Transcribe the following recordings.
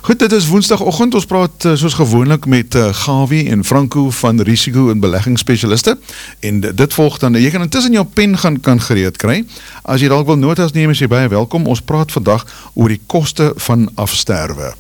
Goed, dit is woensdagoggend, ons praat soos gewoonlik met Gawie en Franco van Risiko en Beleggingsspecialiste en dit volg dan, jy kan intussen jou pen kan gereed kry, as jy dalk wil notas neem is jy baie welkom, ons praat vandag oor die koste van afsterwe.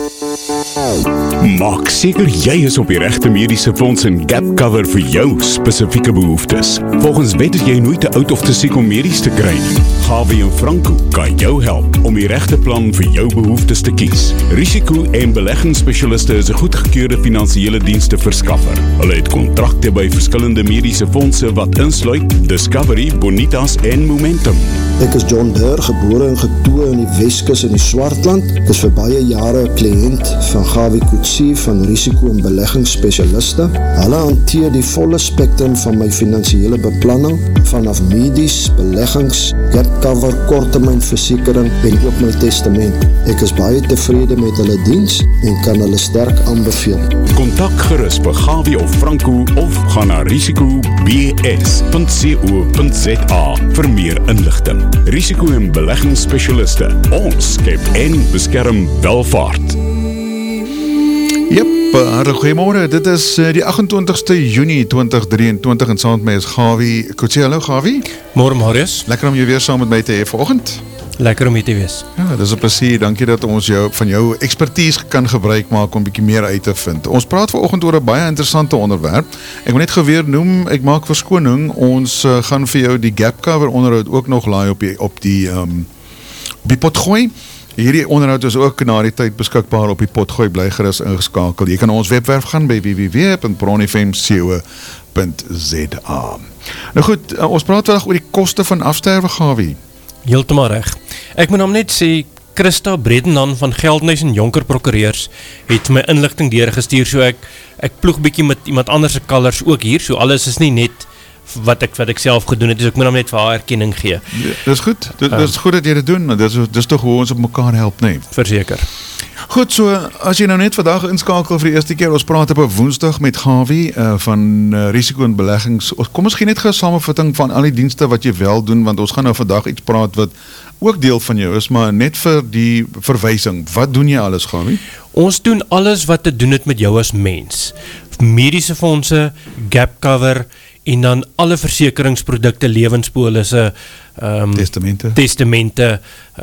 Maak seker jy is op die regte mediese fonds en gap cover vir jou spesifieke behoeftes. Volgens wet is jy nooit te oud of te siek om medies te kry nie. Gawie en Franco kan jou help om die regte plan vir jou behoeftes te kies. Risiko en beleggingsspesialiste is 'n goedgekeurde finansiële dienste verskaffer. Hulle het kontrakte by verskillende mediese fondse wat insluit Discovery, Bonitas en Momentum. Ek is John Deur, gebore en getoe in die Weskus in die Swartland. Ek is vir baie jare 'n kliënt van Gawie Kutsie van Risiko en Beleggingsspesialiste. Hulle hanteer die volle spektrum van my finansiële beplanning, vanaf medies, beleggings, gap cover, korttermynversekering en ook my testament. Ek is baie tevrede met hulle diens en kan hulle sterk aanbeveel. Kontak gerus vir Gawie of Franco of gaan na risicobs.co.za vir meer inligting. Risiko en beleggingsspesialiste. Ons skep en beskerm welvaart. Hartlik goeiemôre, dit is die 28ste Junie 2023 en saam met my is Gawie Kutsie. Hallo Gawie. Môre Marius. Lekker om jy weer saam met my te hê vanoggend. Lekker om hier te wees. Ja, dis 'n plesier, dankie dat ons van jou expertise kan gebruik maak om bietjie meer uit te vind. Ons praat vanoggend oor 'n baie interessante onderwerp. Ek wil net geweer noem, ek maak verskoning, ons gaan vir jou die gap cover onderhoud ook nog laai op die potgooi. Hierdie onderhoud is ook na die tyd beskikbaar op die potgooi, bly gerus ingeskakel. Jy kan ons webwerf gaan by www.bronfm.co.za. Nou goed, ons praat vandag oor die koste van afsterwe, Gawie. Heeltemal reg. Ek moet hom net sê, Christa Bredendan van Geldnys en Jonker Prokureurs het my inligting deurgestuur, so ek ploeg bietjie met iemand anders se kalers ook hier, so alles is nie net wat ek self gedoen het, dus ek moet hom net vir haar erkenning gee. Ja, dis goed, dis goed dat jy dit doen, maar dis toch hoe ons op mekaar help, nee. Verseker. Goed, so, as jy nou net vandag inskakel vir die eerste keer, ons praat op 'n Woensdag met Gawie van Risiko en Beleggings. Kom ons gee net 'n samevatting van al die dienste wat jy wel doen, want ons gaan nou vandag iets praat wat ook deel van jou is, maar net vir die verwysing. Wat doen jy alles, Gawie? Ons doen alles wat te doen het met jou as mens. Mediese fondse, gap cover, en dan alle versekeringsprodukte, lewenspolisse, testamente,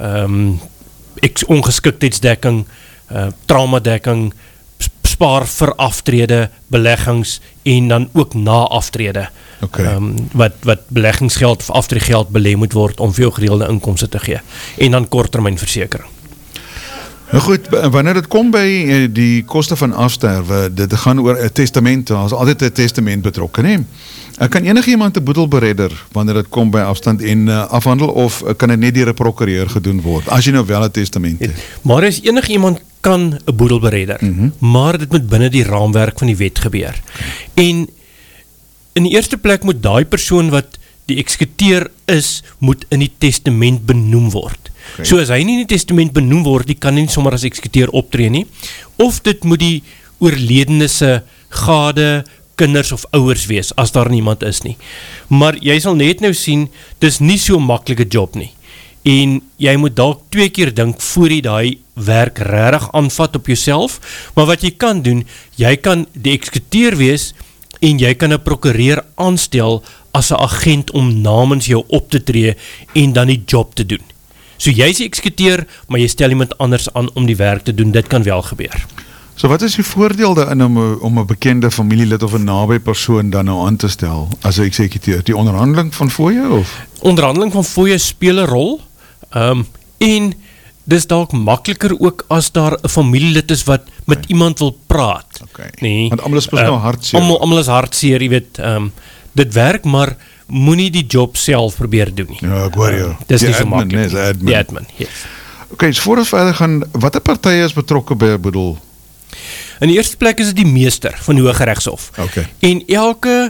ongeskiktheidsdekking, traumadekking, spaar vir aftrede, beleggings en dan ook na aftrede. Okay. Wat beleggingsgeld of aftreegeld belê moet word om vir jou gereelde inkomste te gee. En dan korttermynversekering. Nou goed, wanneer dit kom by die koste van afsterwe, dit gaan oor 'n testament, daar is altyd 'n testament betrokke, nee? Kan enige iemand 'n boedelberedder wanneer dit kom by afstand en afhandel, of kan dit net deur 'n prokureur gedoen word, as jy nou wel 'n testament het? Maar as enige iemand kan 'n boedelberedder, maar dit moet binne die raamwerk van die wet gebeur. En in die eerste plek moet daai persoon wat die eksekuteur is, moet in die testament benoem word. Okay. So as hy nie in die testament benoem word, die kan nie sommer as eksekuteur optree nie, of dit moet die oorledene se gade, kinders of ouers wees, as daar niemand is nie. Maar jy sal net nou sien, dis nie so 'n maklike job nie. En jy moet dalk 2 keer dink voor jy daai werk regtig aanvat op jouself, maar wat jy kan doen, jy kan die eksekuteur wees, en jy kan 'n prokureur aanstel as 'n agent om namens jou op te tree en dan die job te doen. So jy is die eksekuteur, maar jy stel iemand anders aan om die werk te doen, dit kan wel gebeur. So wat is die voordeel daarin om 'n bekende familielid of 'n naby persoon dan nou aan te stel as 'n eksekuteur? Die onderhandeling van fooie of? Onderhandeling van fooie speel 'n rol, en dis dalk makliker ook as daar 'n familielid is wat met iemand wil praat. Okay. Nee, want almal is nou hartseer. Almal is hartseer, jy weet, dit werk, maar moenie die job self probeer doen nie. Ja, ek hoor jou. Dis nie so maklik. Die admin, yes. Okay, so voor ons verder gaan, watter partye is betrokke by 'n boedel? In die eerste plek is dit die meester van die Hooggeregshof. Okay. En elke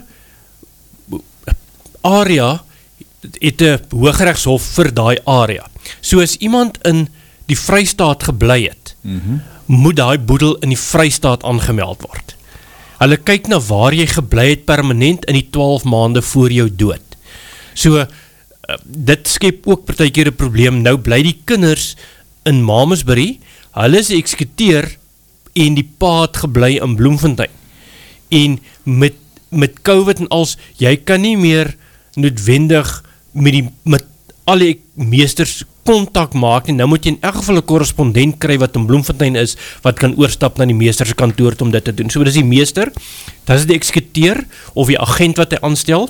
area het 'n Hooggeregshof vir daai area. So as iemand in die Vrystaat gebly het, moet daai boedel in die Vrystaat aangemeld word. Hulle kyk na waar jy gebly het permanent in die 12 maande voor jou dood. So, dit skep ook partykeer 'n probleem. Nou bly die kinders in Mamasbury, hulle is die eksekuteur en die pa het gebly in Bloemfontein. En met COVID en als, jy kan nie meer noodwendig met al die meesters kontak maak, en nou moet jy in elk geval 'n korrespondent kry wat in Bloemfontein is, wat kan oorstap na die meester se kantoor om dit te doen. So dis die meester, dis die eksekuteur, of die agent wat hy aanstel.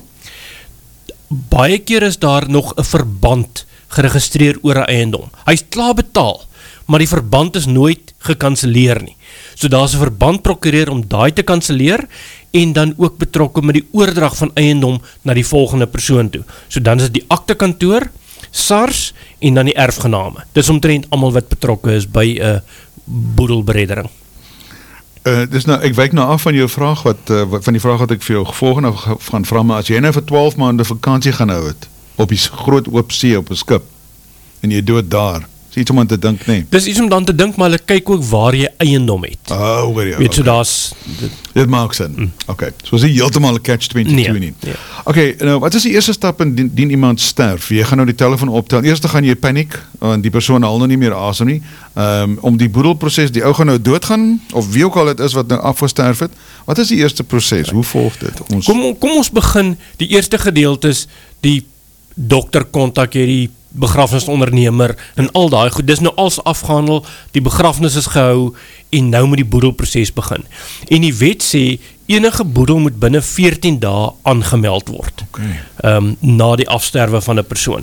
Baie keer is daar nog 'n verband geregistreer oor 'n eiendom. Hy is klaar betaal, maar die verband is nooit gekanseleer nie. So daar is 'n verband prokureer om daai te kanseleer, en dan ook betrokke met die oordrag van eiendom na die volgende persoon toe. So dan is dit die aktekantoor, SARS en dan die erfgename. Dis omtrent almal wat betrokke is by 'n boedelbereddering. Dis nou, ek wyk nou af van jou vraag van die vraag wat ek vir jou volgende gaan vra, maar as jy nou vir 12 maande vakansie gaan hou het op die groot oop see op 'n skip en jy dood daar, is iets om aan te dink, nee. Dis iets om dan te dink, maar hulle kyk ook waar jy eiendom het. Hoor jy. Weet, so daar's dit maak sin. Okay. So is nie heeltemal 'n catch-22 nie. Nee. Okay, nou wat is die eerste stap indien iemand sterf? Jy gaan nou die telefoon optel. Eers gaan jy paniek, want die persoon haal nou nie meer asem nie. Om die boedelproses, die ou gaan nou doodgaan, of wie ook al dit is wat nou afgesterf het. Wat is die eerste proses? Hoe volg dit? Kom ons begin, die eerste gedeelte is die dokter kontak jy die begrafnisondernemer en al daai goed, dis nou als afgehandel, die begrafnis is gehou en nou moet die boedelproses begin. En die wet sê, enige boedel moet binne 14 dae aangemeld word, na die afsterwe van 'n persoon.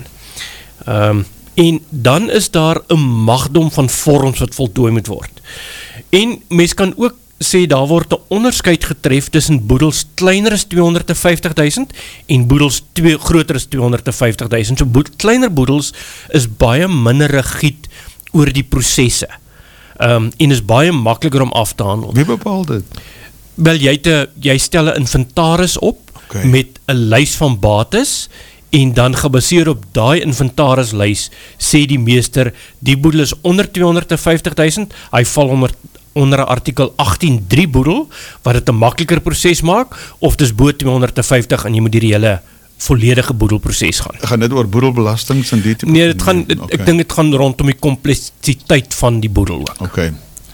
En dan is daar 'n magdom van vorms wat voltooi moet word. En mens kan ook sê, daar word 'n onderskeid getref tussen boedels kleiner as 250.000 en boedels groter as 250.000. So kleiner boedels is baie minder rigied oor die prosesse. En is baie makliker om af te handel. Wie bepaal dit? Wel, jy stel 'n inventaris op, met 'n lys van bates, en dan gebaseer op daai inventarislys sê die meester, die boedel is onder 250.000, hy val onder 'n artikel 18.3 boedel, wat het 'n makliker proses maak, of dis bo 250 en jy moet die hele volledige boedelproses gaan. Gaan dit oor boedelbelastings en die tipe? Nee, ek dink dit gaan rondom die kompleksiteit van die boedel ook. Okay.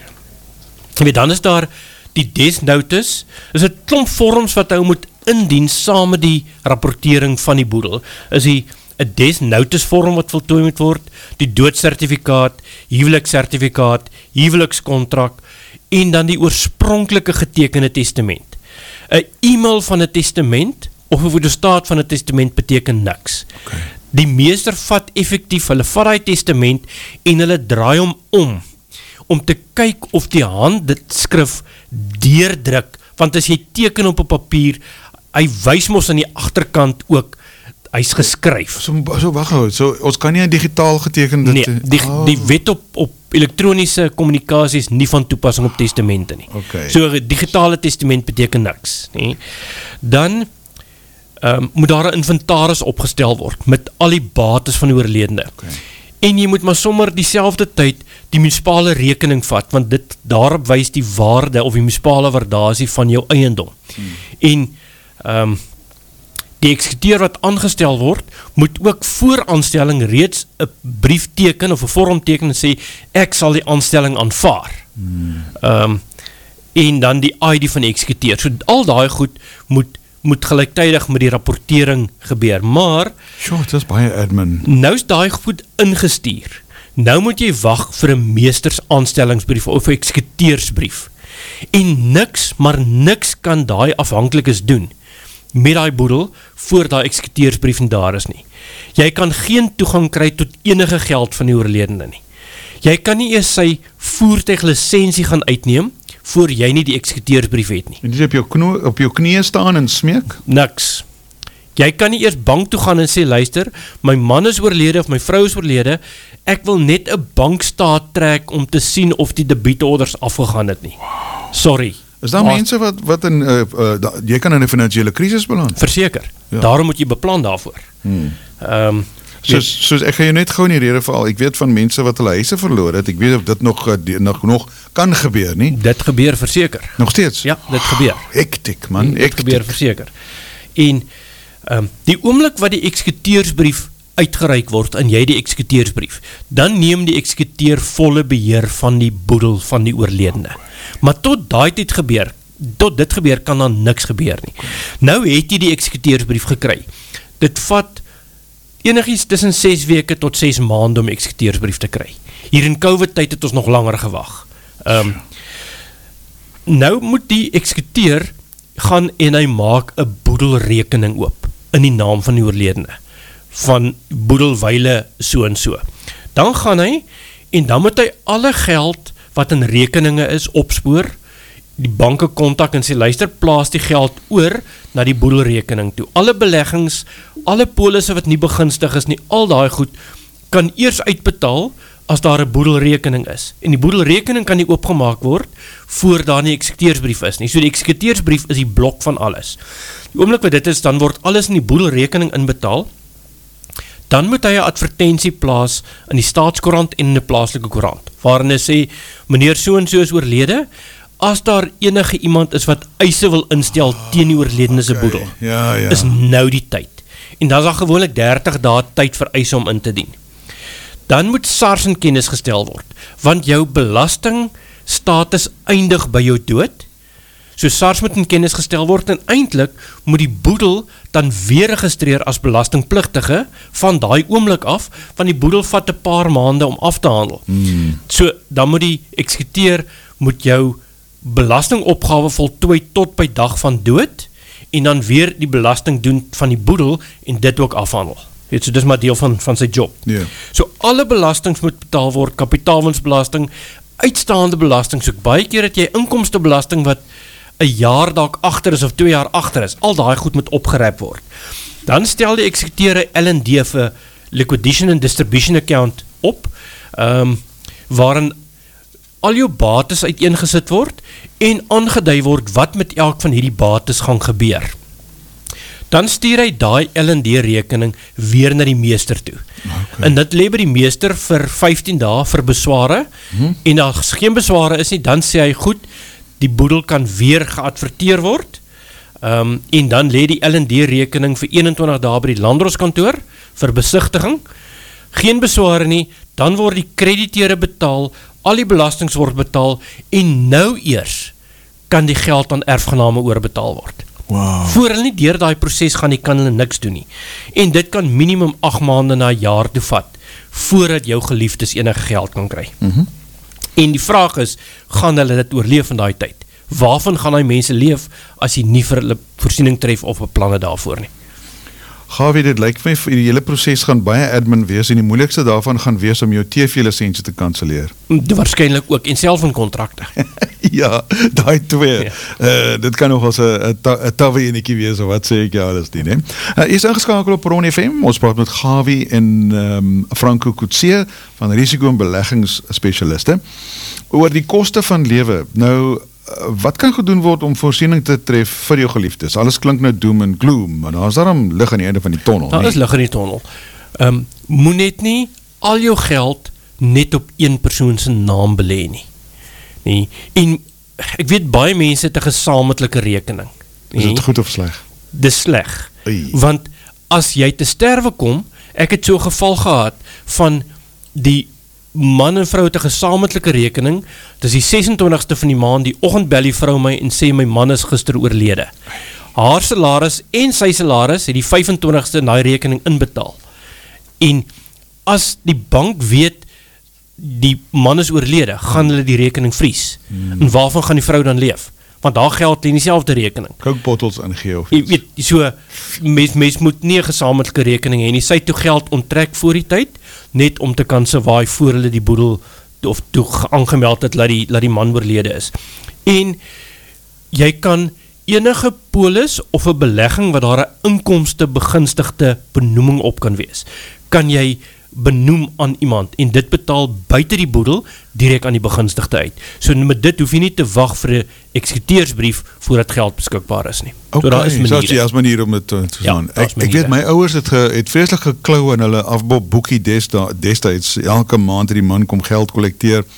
Dan is daar die death notice, is 'n klomp vorms wat hy moet indien saam met die rapportering van die boedel. Is die 'n death notice vorm wat voltooi moet word, die doodsertifikaat, huweliksertifikaat, huwelikskontrak en dan die oorspronklike getekende testament. 'n E-mail van 'n testament of 'n fotostaat van 'n testament beteken niks. Okay. Die meester vat effektief, hulle vat die testament en hulle draai hom om te kyk of die hand dit skrif deurdruk, want as jy teken op 'n papier, hy wys mos aan die agterkant ook, hy's geskryf. So wag hou, so ons kan nie 'n digitaal getekende... Nee, die wet op elektroniese kommunikasie is nie van toepassing op testamente nie. Okay. So 'n digitale testament beteken niks nie. Dan moet daar 'n inventaris opgestel word met al die bates van die oorledene. Okay. En jy moet maar sommer dieselfde tyd die munisipale rekening vat, want dit daarop wys die waarde of die munisipale waardasie van jou eiendom. En die eksekuteur wat aangestel word, moet ook voor aanstelling reeds 'n brief teken of 'n vorm teken en sê, ek sal die aanstelling aanvaar. En dan die ID van die eksekuteur. So al daai goed moet gelyktydig met die rapportering gebeur. Maar, dit is baie admin. Nou is daai goed ingestuur. Nou moet jy wag vir 'n meesters aanstellingsbrief of 'n eksekuteursbrief. En niks kan daai afhanklikes doen met daai boedel voor daai eksekuteursbrief en daar is nie. Jy kan geen toegang kry tot enige geld van die oorledene nie. Jy kan nie eers sy voertuiglisensie gaan uitneem voor jy nie die eksekuteursbrief het nie. En jy op jou knieë staan en smeek? Niks. Jy kan nie eers bank toe gaan en sê, luister, my man is oorlede of my vrou is oorlede, ek wil net 'n bankstaat trek om te sien of die debietorders afgegaan het nie. Sorry. Is daar mense wat in, jy kan in 'n finansiële krisis beland? Verseker. Ja. Daarom moet jy beplan daarvoor. Soos ek gaan jou net gou in die rede val, ek weet van mense wat hulle huise verloor het, ek weet of dit nog kan gebeur nie. Dit gebeur verseker. Nog steeds? Ja, dit gebeur. Hektiek man, dit gebeur verseker. En die oomblik wat die eksekuteursbrief uitgereik word en jy die eksekuteursbrief, dan neem die eksekuteur volle beheer van die boedel van die oorledene. Maar tot dit gebeur, kan dan niks gebeur nie. Nou het jy die eksekuteursbrief gekry. Dit vat enigiets tussen 6 weke tot 6 maande om eksekuteursbrief te kry. Hier in COVID tyd het ons nog langer gewag. Nou moet die eksekuteur gaan en hy maak 'n boedelrekening oop in die naam van die oorledene, van boedelwyle so en so. Dan gaan hy en dan moet hy alle geld wat in rekeninge is opspoor, die banke kontak en sê luister, plaas die geld oor na die boedelrekening toe. Alle beleggings, alle polisse wat nie begunstig is nie, al daai goed kan eers uitbetaal as daar 'n boedelrekening is. En die boedelrekening kan nie oopgemaak word voor daar nie eksekuteursbrief is nie. So die eksekuteursbrief is die blok van alles. Die oomblik wat dit is, dan word alles in die boedelrekening inbetaal. Dan moet hy 'n advertensie plaas in die Staatskoerant en in 'n plaaslike koerant, waarin hy sê, meneer so en so is oorlede, as daar enige iemand is wat eise wil instel teen die oorledene se boedel, is nou die tyd. En dan is daar gewoonlik 30 dae tyd vir eise om in te dien. Dan moet SARS in kennis gestel word, want jou belastingstatus eindig by jou dood. So SARS moet in kennis gestel word en eintlik moet die boedel dan weer registreer as belastingpligtige van daai oomblik af, want die boedel vat 'n paar maande om af te handel. So dan moet die eksekuteur moet jou belastingopgawe voltooi tot by dag van dood en dan weer die belasting doen van die boedel en dit ook afhandel. So dis maar deel van sy job. So alle belastings moet betaal word, kapitaalwinsbelasting, uitstaande belasting, so baie keer het jy inkomstebelasting wat 'n jaar dalk agter is of 2 jaar agter is, al daai goed moet opgerep word. Dan stel die eksekuteur 'n L&D vir Liquidation and Distribution Account op, waarin al jou bates uiteengesit word en aangedui word wat met elk van hierdie bates gaan gebeur. Dan stuur hy daai L&D rekening weer na die meester toe. En dit lê by die meester vir 15 dae vir besware, en as geen besware is nie, dan sê hy goed, die boedel kan weer geadverteer word, en dan lê die L&D rekening vir 21 dae by die landdroskantoor vir besigtiging, geen besware nie, dan word die krediteure betaal, al die belastings word betaal, en nou eers kan die geld aan erfgename oorbetaal word. Voor hulle nie deur daai proses gaan nie, kan hulle niks doen nie. En dit kan minimum 8 maande na 'n jaar toe vat, voordat jou geliefdes enige geld kan kry. En die vraag is, gaan hulle dit oorleef in daai tyd? Waarvan gaan die mense leef, as jy nie vir hulle voorsiening tref of 'n planne daarvoor nie? Gawie, dit lyk my, die hele proses gaan baie admin wees, en die moeilikste daarvan gaan wees om jou TV-lisensie te kanselleer. Waarskynlik ook, en self in kontrakte. Ja, daai twee. Dit kan nog as 'n tawwe enetjie wees, of wat sê ek jou alles nie, ne? Is ingeskakel op Ron FM, ons praat met Gawie en Franco Coetzee van risiko- en beleggingsspesialiste oor die koste van lewe. Nou, wat kan gedoen word om voorsiening te tref vir jou geliefdes? Alles klink nou doom en gloom, maar daar is daarom lig aan die einde van die tonnel. Daar is lig in die tonnel. Moet net nie al jou geld net op een persoon se naam belê nie. En ek weet baie mense het 'n gesamentlike rekening. Is dit goed of sleg? Dis sleg. Want as jy te sterwe kom, ek het so 'n geval gehad van die man en vrou het 'n gesamentlike rekening, dis die 26ste van die maand, die oggend bel die vrou my en sê my man is gister oorlede. Haar salaris en sy salaris het die 25ste in daai rekening inbetaal. En as die bank weet die man is oorlede, gaan hulle die rekening vries. En waarvan gaan die vrou dan leef? Want daar geld in dieselfde rekening. Kookbottels ingee of iets. Jy weet, so, mens moet nie 'n gesamentlike rekening hê nie. Sy toe geld onttrek voor die tyd, net om te kan sewaai voor hulle die boedel, of toe aangemeld het, laat die man oorlede is. En jy kan enige polis of 'n belegging wat daar 'n inkomste begunstigde benoeming op kan wees, kan jy benoem aan iemand, en dit betaal buite die boedel direk aan die begunstigde uit. So met dit hoef jy nie te wag vir 'n eksekuteursbrief voordat geld beskikbaar is nie. Okay, so daar is maniere. So as manier om dit te doen. Ek weet my ouers het vreeslik geklou aan hulle afbop boekie destyds. Elke maand het die man kom geld kollekteer,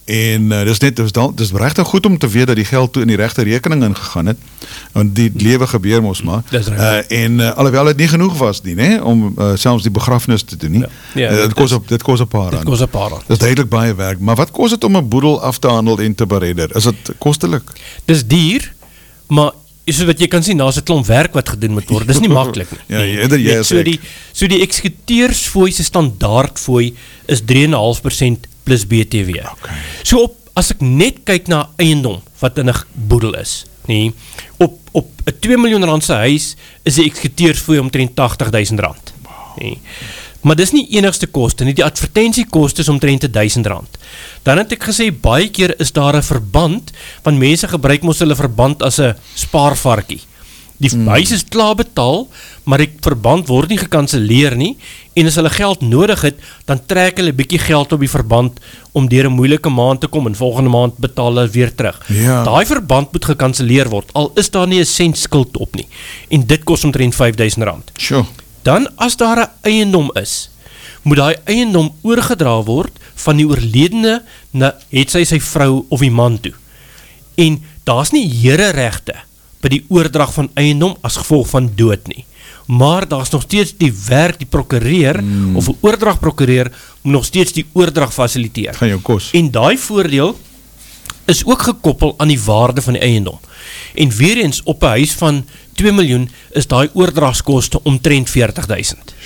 En dis regtig goed om te weet dat die geld toe in die regte rekening ingegaan het, want die lewe gebeur mos maar. Alhoewel het nie genoeg was nie, né, om selfs die begrafnis te doen nie. Dit kos 'n paar rand. Dis duidelik baie werk, maar wat kos dit om 'n boedel af te handel en te beredder? Is dit kostelik? Dis duur, maar so wat jy kan sien, daar's 'n klomp werk wat gedoen moet word. Dis nie maklik nie. So die eksekuteursfooi se standaardfooi is 3,5% plus BTW. Okay. So as ek net kyk na eiendom wat in 'n boedel is, nee, op 'n 2 miljoen rand se huis is die eksekuteursfooi omtrent R80,000. Nee. Maar dis nie enigste koste nie, die advertensiekoste is omtrent R1,000. Dan het ek gesê, baie keer is daar 'n verband, want mense gebruik mos hulle verband as 'n spaarvarkie. Die huis is klaar betaal, maar die verband word nie gekanseleer nie, en as hulle geld nodig het, dan trek hulle 'n bietjie geld op die verband, om deur 'n moeilike maand te kom, en volgende maand betaal hulle weer terug. Ja. Daai verband moet gekanseleer word, al is daar nie 'n sent skuld op nie, en dit kos omtrent R5,000. Sure. Dan as daar 'n eiendom is, moet daai eiendom oorgedra word van die oorledene na het sy vrou of die man toe. En daar's nie hereregte by die oordrag van eiendom as gevolg van dood nie. Maar daar's nog steeds die werk, die prokureur of 'n oordragprokureur moet nog steeds die oordrag fasiliteer. Gaan jou kos. En daai voordeel is ook gekoppel aan die waarde van die eiendom. En weer eens op 'n huis van 2 miljoen is daai oordragskoste omtrent R40,000.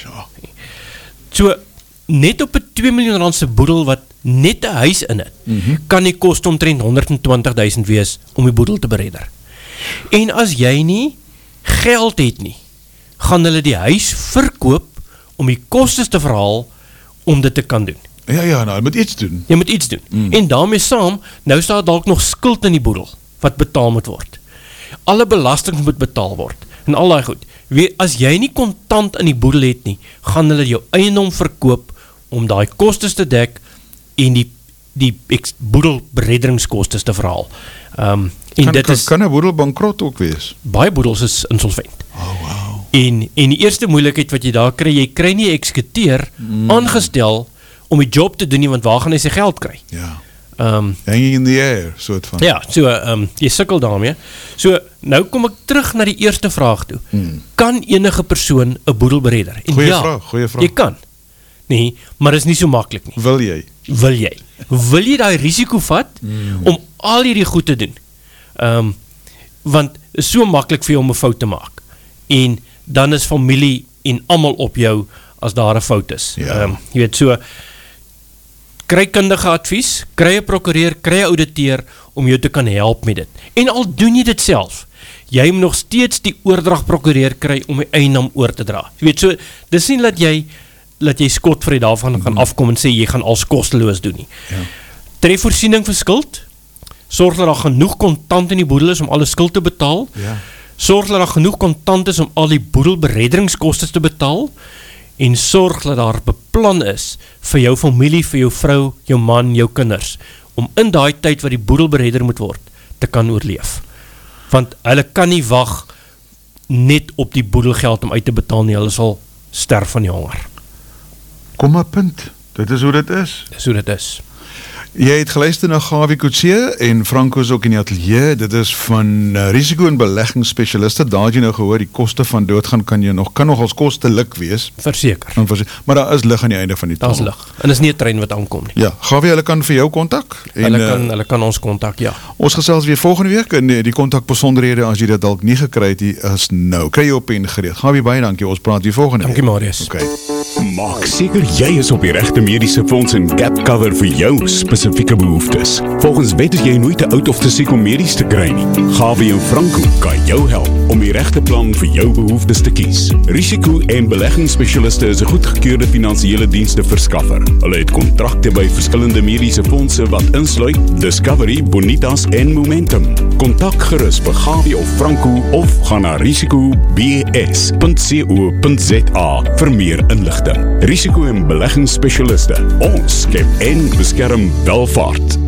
So net op 'n 2 miljoen rand se boedel wat net 'n huis in het, kan die koste omtrent R120,000 wees om die boedel te beredder. En as jy nie geld het nie, gaan hulle die huis verkoop om die kostes te verhaal om dit te kan doen. Ja, nou, jy moet iets doen. Jy moet iets doen. En daarmee saam, nou staan dalk nog skuld in die boedel, wat betaal moet word. Alle belastings moet betaal word, en al daai goed. As jy nie kontant in die boedel het nie, gaan hulle jou eiendom verkoop, om daai kostes te dek, en die boedelberedderingskostes te verhaal. Kan 'n boedel bankrot ook wees? Baie boedels is insolvent. Wow. En die eerste moeilikheid wat jy daar kry, jy kry nie 'n eksekuteur aangestel om die job te doen nie, want waar gaan hy sy geld kry? Ja. Hanging in the air, soort van. Ja, so jy sukkel daarmee. So, nou kom ek terug na die eerste vraag toe. Kan enige persoon 'n boedel beredder? En goeie vraag. Jy kan. Nee, maar is nie so maklik nie. Wil jy? Wil jy daai risiko vat om al hierdie goed te doen? Want is so maklik vir jou om 'n fout te maak. En dan is familie en almal op jou as daar 'n fout is. Ja. Jy weet, so kry kundige advies, kry 'n prokureur, kry 'n ouditeur om jou te kan help met dit. En al doen jy dit self, jy moet nog steeds die oordragprokureur kry om die eiendom oor te dra. Jy weet, so dis nie dat jy skotvry daarvan gaan afkom en sê jy gaan als kosteloos doen nie. Ja. Tref voorsiening vir skuld, sorg dat daar genoeg kontant in die boedel is om alle skuld te betaal, sorg dat daar genoeg kontant is om al die boedelberedderingskostes te betaal, en sorg dat daar beplan is vir jou familie, vir jou vrou, jou man, jou kinders, om in daai tyd wat die boedel beredder moet word, te kan oorleef. Want hulle kan nie wag net op die boedelgeld om uit te betaal nie, hulle sal sterf van die honger. Kom maar punt, dit is hoe dit is. Dis hoe dit is. Jy het geluister na Gawie Coetzee en Franco is ook in die atelier. Dit is van risiko- en beleggingsspesialiste. Daar het jy nou gehoor, die koste van doodgaan kan nog als kostelik wees. Verseker. Maar daar is lig aan die einde van die taal. Daar is lig. En is nie 'n trein wat aankom nie. Ja, Gawie, hulle kan vir jou kontak. Hulle kan ons kontak, ja. Ons gesels weer volgende week en die kontakbesonderhede as jy dit dalk nie gekry het, is nou. Kry jou op pen gereed. Gawie, baie dankie. Ons praat weer volgende week. Dankie, Marius. Okay. Maak seker jy is op die regte mediese fonds en gap cover vir jou spesifieke behoeftes. Volgens wet is jy nooit te oud of te siek om medies te kry nie. Gawie en Franco kan jou help om die regte plan vir jou behoeftes te kies. Risiko- en beleggingsspesialiste is 'n goedgekeurde finansiële dienste verskaffer. Hulle het kontrakte by verskillende mediese fondse wat insluit Discovery, Bonitas en Momentum. Kontak gerus vir Gawie of Franco of gaan na risicobs.co.za vir meer inligting. Risiko- en beleggingsspesialiste. Ons skep en beskerm welvaart.